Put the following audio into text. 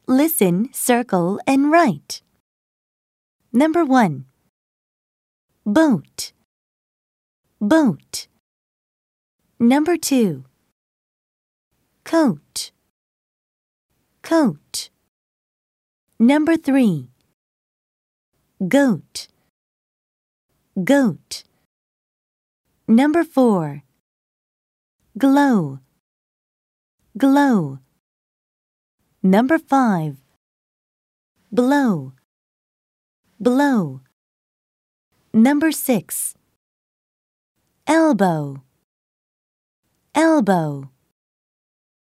listen, circle, and write. Number 1. Boat, boat. Number 2. Coat, coat. Number 3. Goat, goat. Number 4. Glow, glow. Number 5. Blow, blow. Number 6. Elbow, elbow.